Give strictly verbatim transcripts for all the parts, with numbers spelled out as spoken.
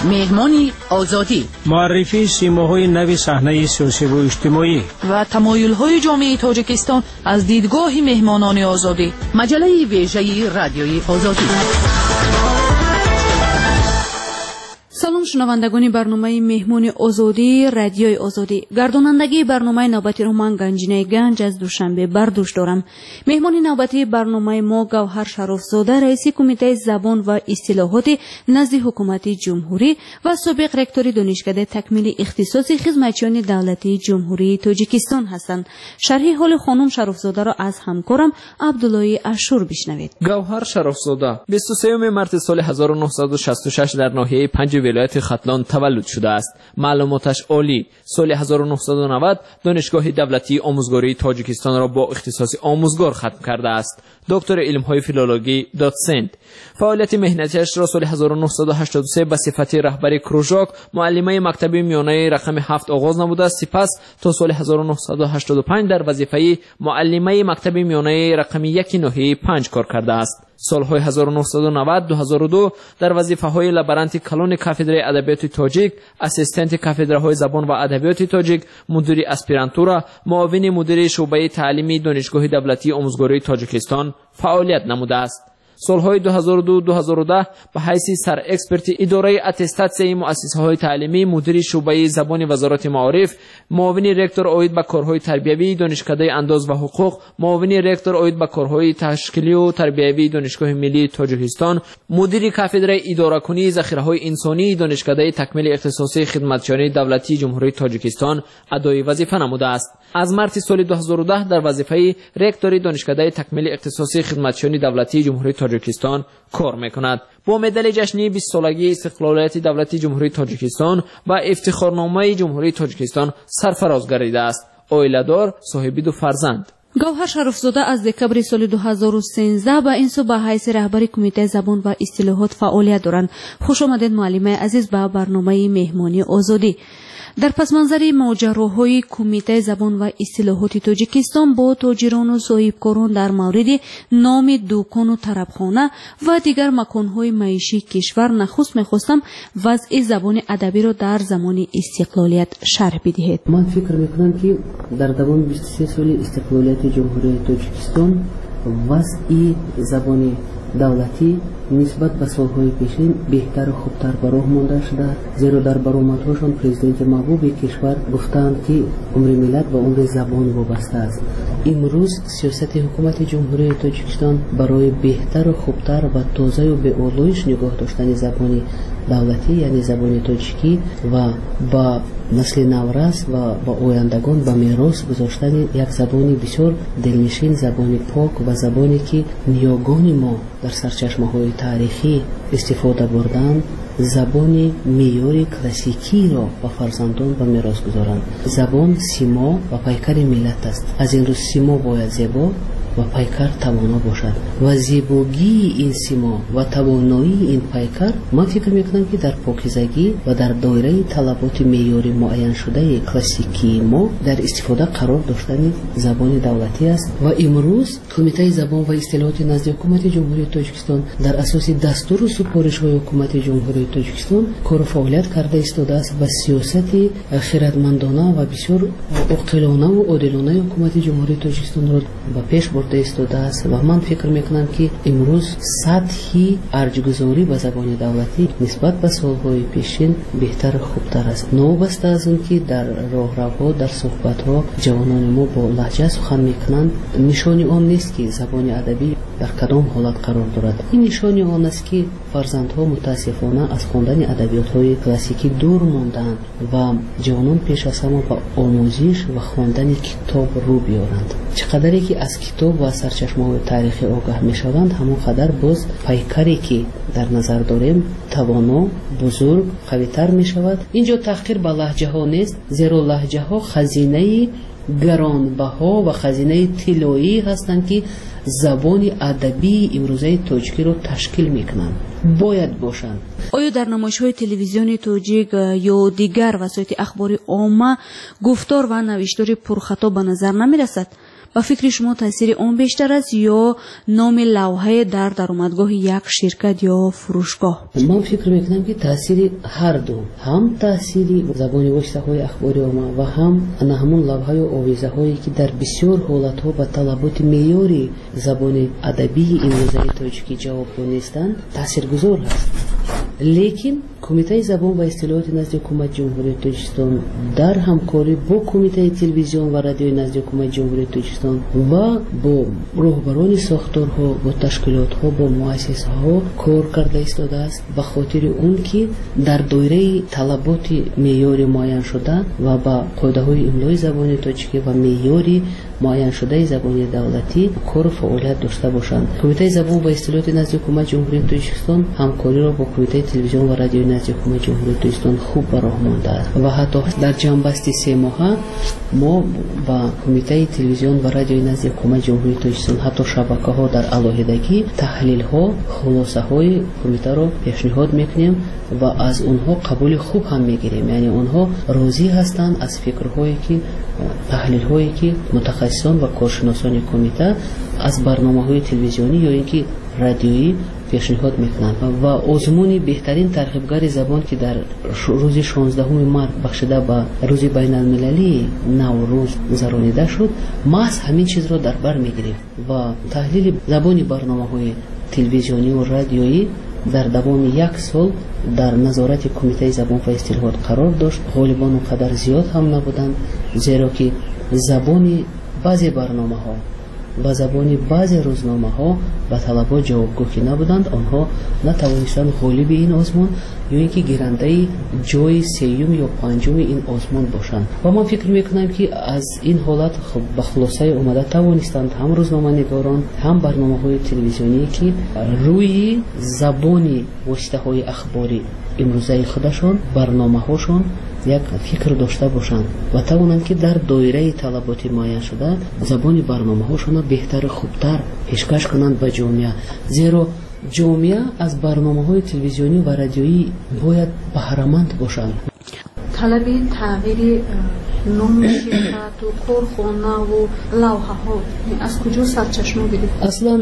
مهمانی آزادی، معرفی سیماهای نو صحنه سیاسی و اجتماعی و تمایل‌های جامعه تاجیکستان از دیدگاه مهمانان آزادی. مجله ویژه رادیوی آزادی. سلام شنوندگان برنامه مهمانی آزادی رادیوی آزادی. گردانندگی برنامه نوبتی رو من گنجینه گنج از دوشنبه بر دوش دارم. مهمانی نوبتی برنامه ما گوهر شرافزاده، رئیس کمیته زبان و اصطلاحات نزد حکومت جمهوری و سابق رکتور دانشکده تکمیل اختصاصی خدمتچیان دولتی جمهوری تاجیکستان هستند. شرح حال خانم شرافزاده را از همکارم عبدالله اشور بشنوید. گوهر شرافزاده بیست و سوم مارس سال هزار و نهصد و شصت و شش در ناحیه پنج ولایت ختلان تولد شده است. معلوماتش عالی. سال هزار و نهصد و نود دانشگاه دولتی آموزگاری تاجیکستان را با اختصاص آموزگار ختم کرده است. دکتر علم‌های فیلولوژی داتسنت. فعالیت مهنتیش را سال هزار و نهصد و هشتاد و سه به صفت رهبر کروژاک معلمه مکتب میانه رقم هفت آغاز نموده، سپس تا سال هزار و نهصد و هشتاد و پنج در وظیفه معلمه مکتب میانه رقم یک ناحیه پنج کار کرده است. سالهای هزار و نهصد و نود تا دو هزار و دو در وظیفه‌های لابرانت کلون کافدرای ادبیات تاجیک، اسیستنت کافدرهای زبان و ادبیات تاجیک، مدیر اسپیرانتورا، معاون مدیر شعبه تعلیمی دانشگاه دولتی آموزگاری تاجیکستان فعالیت نموده است. سالهای دو هزار و دو تا دو هزار و ده به حیث سر اکسپرت اداره اتستاتسیای مؤسسه‌های تعلیمی، مدیر شعبه زبان وزارت معارف، معاون رکتور عاید به کارهای تربیوی دانشکده انداز و حقوق، معاون رکتور عاید به کارهای تشکیلی و تربیوی دانشگاه ملی تاجیکستان، مدیر کافدرای اداره کنی ذخیره‌های انسانی دانشکده تکمیل اختصاصی خدمتچیان دولتی جمهوری تاجیکستان ادای وظیفه نموده است. از مارس سال دو هزار و ده در وظیفه رکتور دانشکده تکمیل اختصاصی خدمتچیان دولتی جمهوری تاجیکستان کار میکند. با مدال جشنی بیست سالگی استقلالیت دولتی جمهوری تاجیکستان و افتخارنامه جمهوری تاجیکستان سرفراز گردیده است. عائله‌دار، صاحب دو فرزند. گوهر شرافزاده از دکمبر سال دو هزار و سیزده به این سو به حیث رهبر کمیته زبان و اصطلاحات فعالیت دارند. خوش آمدید معلم عزیز به برنامه مهمانی آزادی. در پس منظر ماجراهای کمیته زبان و اصطلاحات تاجیکستان با تاجران و صاحبکاران در مورد نام دکان و طربخانه و دیگر مکانهای معیشی کشور نخست می‌خواستم وضع زبان ادبی را در زمان استقلالیت شرح بدهید. من فکر می‌کنم که در دوام بیست و سه سال استقلالیت جمهوری تاجیکستان وضع زبان دولتی نسبت به سالهای پیشین بهتر و خوبتر به راه مانده شده، زیرا در برآمدهاشان پرزیدنت محبوب کشور گفتند که عمر ملت و عمر زبان وابسته است. امروز سیاست حکومت جمهوری تاجیکستان برای بهتر و خوبتر و تازه و به آلایش نگاه داشتن زبان دولتی یعنی زبان تاجیکی و با نسل نورس و با آیندگان به میراث گذاشتن یک زبان بسیار دلنشین، زبان پاک و زبانی که نیاگان ما در سرچشمه‌های تاریخی استفاده بردند، زبان معیار کلاسیکی را به فرزندان به میراث گذارند. زبان سیما و پیکر ملت است. از این رو سیما باید زیبا و پیکر توانا باشد و زیبایی این سیما و توانایی این پیکر من فکر میکنم که در پاکیزگی و در دایره طلبات معیاری معین شده کلاسیکی ما در استفاده قرار داشتن زبان دولتی است. و امروز کمیته زبان و اصطلاحات نزد حکومت جمهوری تاجیکستان در اساس دستور و سپارش‌های حکومت جمهوری تاجیکستان کار و فعالیت کرده ایستاده است و سیاست خردمندانه و بسیار عاقلانه و عادلانه حکومت جمهوری تاجیکستان را به پیش برده ایستاده است و من فکر میکنم که امروز سطحی ارجگذاری به زبان دولتی نسبت به سالهای پیشین بهتر و خوبتر است. نوبسته از اون که در راهروها در صحبت‌ها جوانان ما با لهجه سخن میکنند، نشانی آن نیست که زبان ادبی در کدام حالت قرار دارد. این نشانی آن است که فرزندها متاسفانه از خواندن ادبیات‌های کلاسیکی دور ماندند و جوانان پیش از همه به آموزش و خواندن کتاب رو بیارند. چقدری که از کتاب و سرچشمه‌های تاریخی آگاه میشوند، همون قدر باز پیکری که در نظر داریم توانا، بزرگ، قوی‌تر میشود. اینجا تحقیر به لهجه ها نیست، زیرا لهجه ها خزینه گرانبها و خزینه طلایی هستند که زبان ادبی امروزه تاجیکی رو تشکیل میکنند. باید باشند. آیا در نمایش‌های تلویزیونی تاجیک یا دیگر وسایل اخباری عامه گفتار و نوشتار پرخطا به نظر نمیرسد؟ ба фикри шумо таъсири он бештар аст ё номи лавҳае дар даромадгоҳи як ширкат ё фурӯшгоҳ? ман фикр мекунам ки таъсири ҳарду, ҳам таъсири забони воситаҳои ахбори омма ва ҳам ана ҳамун лавҳаю овизаҳое ки дар бисёр ҳолатҳо ба талаботи меъёри забони адабии имрӯзаи тоҷикӣ ҷавобгӯ нестанд, таъсиргузор ҳаст. лекин кумитаи забон ва истилоҳоти назди ҳукумати ҷумҳурии тоҷикистон дар ҳамкорӣ бо кумитаи телевизион ва радиои назди ҳукумати ҷумҳурии тоҷикистон ва бо роҳбарони сохторҳо, бо ташкилотҳо, бо муассисаҳо кор карда истодааст ба хотири он ки дар доираи талаботи меъёри муайяншуда ва ба қоидаҳои имлои забони тоҷикӣ ва меъёри муайяншудаи забони давлатӣ кору фаъолият дошта бошанд. Кумитаи забон ва истилоҳоти назди ҳукумати ҷумҳурии тоҷикистон ҳамкориро бо кумитаи телевизион ва радиои назди ҳукумати ҷумҳурии тоҷикистон хуб ба роҳ мондааст ва ҳатто дар ҷамъбасти се моҳа мо ба кумитаи телевизион ва радиои назди ҳукумати ҷумҳурии тоҷикистон ҳатто шабакаҳо дар алоҳидагӣ таҳлилҳо, хулосаҳои кумитаро пешниҳод мекунем ва аз онҳо қабули хуб ҳам мегирем. яъне онҳо розӣ ҳастанд аз фикрҳое ки таҳлилҳое ки мутахассисон ва коршиносони кумита аз барномаҳои телевизионӣ ё ин ки радиоӣ пешниҳод мекунанд ва озмуни беҳтарин тарғибгари забон ки дар рӯзи шонздаҳуми март бахшида ба рӯзи байналмилалии наврӯз гузаронида шуд, маҳз ҳамин чизро дар бар мегирем ва таҳлили забони барномаҳои телевизиониву радиоӣ дар давоми як сол дар назорати кумитаи забон ва истилоҳот қарор дошт. ғолибон он қадар зиёд ҳам набуданд, зеро ки забони баъзе барномаҳо ба забони баъзе рӯзномаҳо ба талабот ҷавобгӯ ки набуданд, онҳо натавонистанд ғолиби ин озмун ё ин ки гирандаи ҷои сеюм ё панҷуми ин озмун бошанд. ва ман фикр мекунам ки аз ин ҳолат ба хулосаи омада тавонистанд ҳам рӯзноманигорон, ҳам барномаҳои телевизионие ки рӯи забони воситаҳои ахбори имрӯзаи худашон, барномаҳошон як фикр дошта бошанд ва тавонанд ки дар доираи талаботи муайяншуда забони барномаҳошонро беҳтару хубтар пешкаш кунанд ба ҷомеа. зеро ҷомеа аз барномаҳои телевизионӣ ва радиоӣ бояд баҳраманд бошанд. талаби тағйири номи ширкату корхонаву лавҳаҳо аз куҷо сарчашма гирифт? Аслан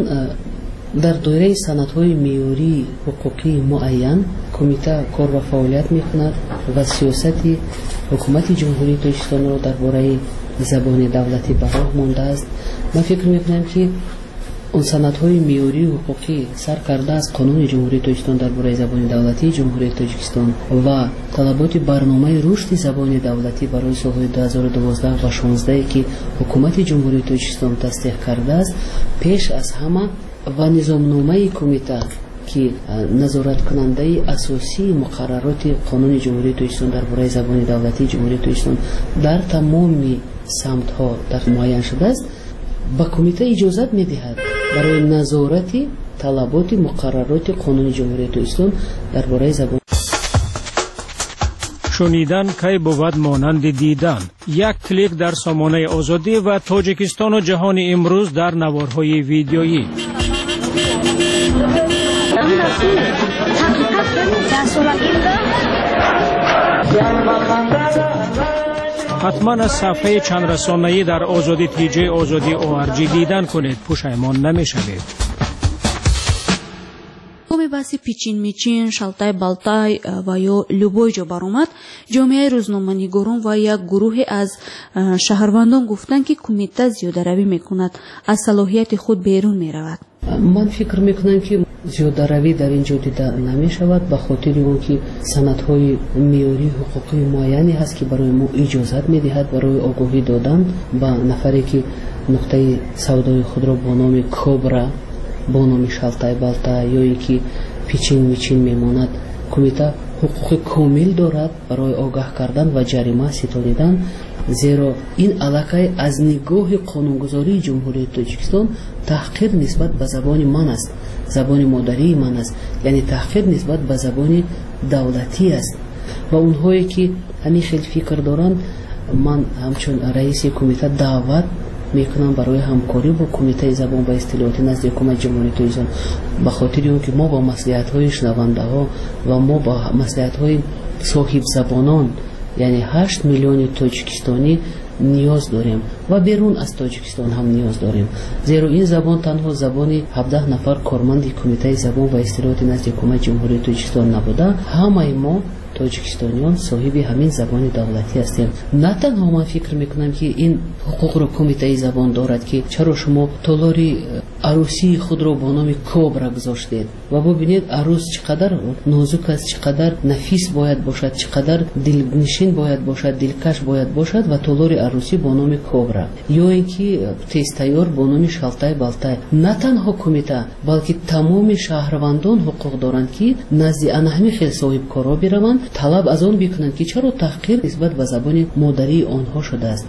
дар доираи санадҳои меъёрии ҳуқуқии муайян кумита кор ва фаъолият мекунад ва сиёсати ҳукумати ҷумҳурии тоҷикистонро дар бораи забони давлатӣ ба роҳ мондааст. ман фикр мекунам ки он санадҳои меъёрии ҳуқуқӣ сар кардааст қонуни ҷумҳурии тоҷикистон дар бораи забони давлатии ҷумҳурии тоҷикистон ва талаботи барномаи рушди забони давлатӣ барои солҳои ду ҳазору дувоздаҳ ва шонздаҳе ки ҳукумати ҷумҳурии тоҷикистон тасдиқ кардааст, пеш аз ҳама ва низомномаи кумита ки назораткунандаи асосии муқаррароти қонуни ҷумҳурии тоҷикистон дар бораи забони давлатии ҷумҳурии тоҷикистон дар тамоми самтҳо дар муайян шудааст, ба кумита иҷозат медиҳад барои назорати талаботи муқаррароти қонуни ҷумҳурии тоҷикистон дар бораи забон. шунидан кай бувад монанди дидан. Як клик дар сомонаи озодӣ ва Тоҷикистону ҷаҳони имрӯз дар наворҳои видеоӣ. ҳатман аз сафҳаи чандрасонаӣ дар озоди тиҷаи озодӣ о ар ҷи дидан кунед, пушаймон намешавед. ҳуми баҳси пичин мичин, шалтай балтай ва ё любой ҷо баромад, ҷомеаи рӯзноманигорон ва як гурӯҳе аз шаҳрвандон гуфтанд ки кумита зиёдаравӣ мекунад, аз салоҳияти худ берун меравад. ман фикр мекунам ки зиёдаравӣ дар ин ҷо дида намешавад ба хотири он ки санадҳои меъёрии ҳуқуқии муайяне ҳаст ки барои мо иҷозат медиҳад барои огоҳӣ додан ба нафаре ки нуқтаи савдои худро бо номи кобра, бо номи шалтай балтай ё ин ки пичин мичин мемонад, кумита ҳуқуқи комил дорад барои огаҳ кардан ва ҷарима ситонидан, зеро ин аллакай аз нигоҳи қонунгузории ҷумҳурии Тоҷикистон таҳқир нисбат ба забони ман аст, забони модарии ман аст, яъне таҳқир нисбат ба забони давлатӣ аст. ва онҳое ки ҳамин хел фикр доранд, ман ҳамчун раиси кумита даъват мекунам барои ҳамкорӣ бо кумитаи забон ва истилоҳоти назди ҳукумати ҷумҳурии Тоҷикистон, ба хотири он ки мо ба маслиҳатҳои шунавандаҳо ва мо ба маслиҳатҳои соҳибзабонон, яъне ҳашт миллиони тоҷикистонӣ نیاز داریم و بیرون از تاجیکستان هم نیاز داریم، زیرا این زبان تنها زبانی هفده نفر کارمند کمیته زبان و اصطلاحات نزد حکومت جمهوری تاجیکستان نبوده، همه ما تاجیکستانیان صاحب همین زبان دولتی هستیم. نه تنها من فکر میکنم که این حقوق رو کمیته زبان دارد که چرا شما تالاری عروسی خود رو با نام کبرا گذاشتید و ببینید عروس چقدر نازک است، چقدر نفیس باید باشد، چقدر دلنشین باید باشد، دلکش باید باشد و تالاری عروسی با نام کبرا، یا اینکه تستیار با نام شالتای بالتای. نه تنها کمیته بلکه تمام شهروندان حقوق دارند که نزد آنها خیلی صاحب کارا بروند، طلب از آن بکنند که چرا تحقیر نسبت به زبان مادری آنها شده است.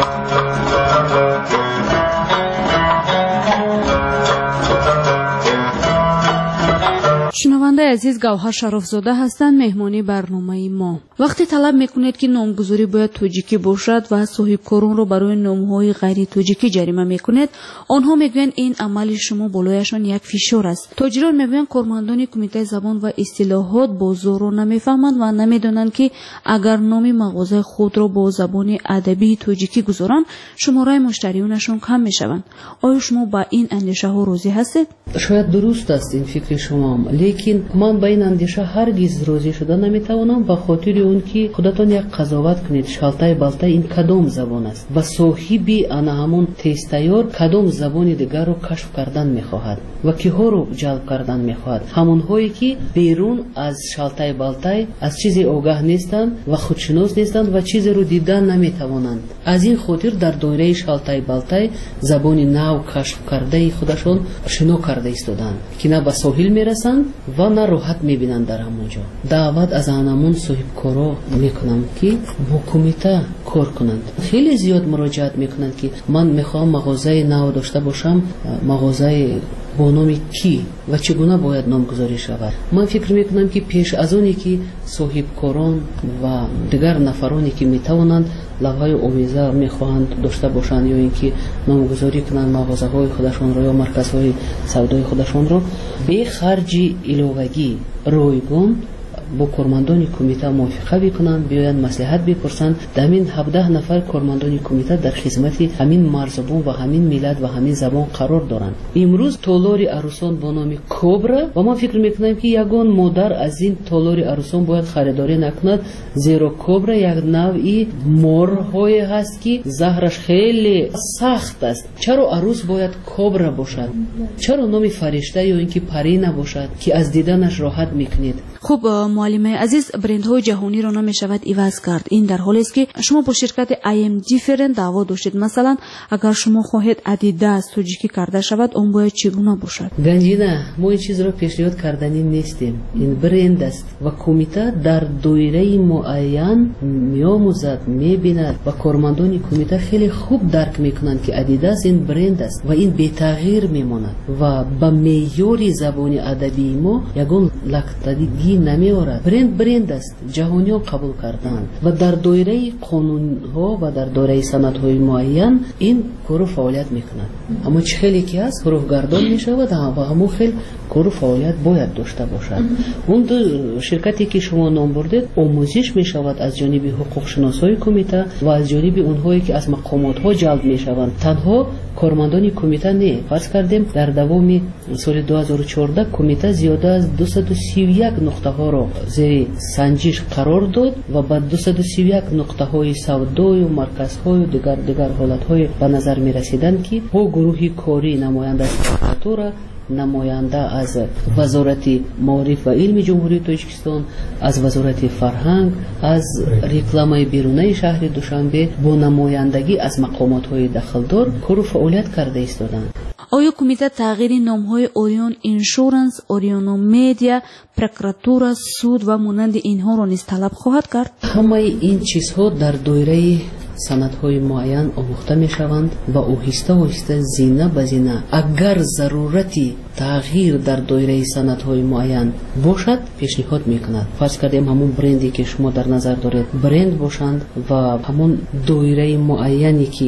شنونده عزیز، گوهر شرافزاده هستند مهمانی برنامه ما. وقتی طلب میکنید که نامگذاری باید توجیکی باشد و صاحبکاران رو برای نامهای غیر توجیکی جریمه میکنید، آنها میگویند این عمل شما بالایشان یک فشار است. تاجران میگویند کارمندان کمیته زبان و اصطلاحات بازار رو نمیفهمند و نمیدونند که اگر نام مغازه خود را با زبان ادبی توجیکی گذارند شماره مشتریانشان کم میشوند. آیا شما با این اندیشه ها راضی هستید؟ شاید درست است این فکر شما، لیکن من با این اندیشه هرگز راضی شده نمیتوانم، به خاطر اون که خودتان یک قضاوت کنید شالتای بالتای این کدام زبان است و صاحبی آن همون تستیار کدام زبان دیگر رو کشف کردن میخواهد و کیها رو جلب کردن میخواهد، همون هایی که بیرون از شالتای بالتای از چیزی آگاه نیستند و خودشناس نیستند و چیزی رو دیدن نمیتوانند. از این خاطر در دایره شالتای بالتای زبان نو کشف کرده خودشون شنو کرده ایستادند که نه به ساحل میرسند و نه راحت میبینند. در همونجا دعوت از آنمون صاحب کارا میکنم که با کمیته کار کنند. خیلی زیاد مراجعت میکنند که من میخوام مغازه نو داشته باشم، مغازه با نام کی و چگونه باید نامگذاری شود. من فکر میکنم که پیش از اونی که صاحب کاران و دیگر نفرانی که میتوانند لوحه آویزه میخواهند داشته باشند یا اینکه نامگذاری کنند مغازه های خودشون رو یا مرکز های سودای خودشون رو به خرج علاوگی رایگان با کارمندان کمیته موافقه بکنند، بیاین مصلحت بپرسند. همین هفده نفر کارمندان کمیته در خدمت همین مرزبان و همین ملت و همین زبان قرار دارند. امروز تالاری عروسان با نام کبرا و ما فکر میکنیم که یگان مادر از این تالاری عروسان باید خریداری نکند، زیرا کبرا یک نوعی مارهای هست که زهرش خیلی سخت است. چرا عروس باید کبرا باشد؟ چرا نام فرشته یا اینکه پری نباشد که از دیدنش راحت میکنید؟ خب معلم عزیز، برندهای جهانی را نمیشود عوض کرد. این در حالی است که شما با شرکت آی ام دیفرنت دعوا داشتید. مثلا اگر شما خواهید ادیداس توجیکی کرده شود اون باید چگونه باشد؟ گنجینه ما این چیز را پیشنهاد کردنی نیستیم. این برند است و کمیته در دایره معین میآموزد، میبیند و کارمندان کمیته خیلی خوب درک میکنند که ادیداس این برند است و این بی تغییر میماند و با معیار زبان ادبی ما یگان لختگی نمیآورد. برند برند است، جهانی ها قبول کردند و در دایره قانون ها و در دایره سنت های معین این کار فعالیت میکنند. اما چه خیلی که است روگردان میشود و همون خیلی کار فعالیت باید داشته باشد. اون دو شرکتی که شما نام بردید آموزش میشود از جانب حقوق شناسای کمیته و از جانب اونهایی که از مقامات ها جلب میشوند. تنها کارمندان کمیته نه. فرض کردیم در دوام سال دو هزار و چهارده کمیته زیاده از دویست و سی و یک نقطه ها را زیر سنجش قرار داد و بعد دویست و سی و یک نقطه های سودای و مرکز های دیگر دیگر حالت های به نظر می رسیدند که با گروه کاری نماینده از پرکاتورا، نماینده از وزارت معارف و علم جمهوری تاجیکستان، از وزارت فرهنگ، از رکلام بیرونی شهر دوشنبه با نمایندگی از مقامات های دخلدار کار فعالیت کرده ایستادند. آیا کمیته تغییر نامهای اوریون اینشورنس، اوریونو میدیا، پرکراتورا، سود و مانند اینها را نیز طلب خواهد کرد؟ همه این چیزها در دایره سندهای معین آموخته می شوند و آهسته آهسته زینه به زینه اگر ضرورتی تغییر در دایره سندهای معین باشد پیشنهاد می کند. فرض کردیم همون برندی که شما در نظر دارید برند باشند و همون دایره معینی که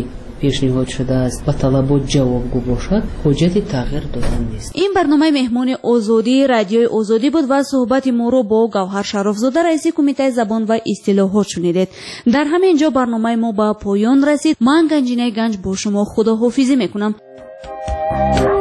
پیشنهاد شده است و طلبات جوابگو باشد حجت تغییر دادن نیست. این برنامه مهمان آزادی رادیوی آزادی بود و صحبت ما رو با گوهر شرافزاده رئیس کمیته زبان و اصطلاحات شنیدید. در همین جا برنامه ما با پایان رسید. من گنجینه گنج با شما خداحافظی میکنم.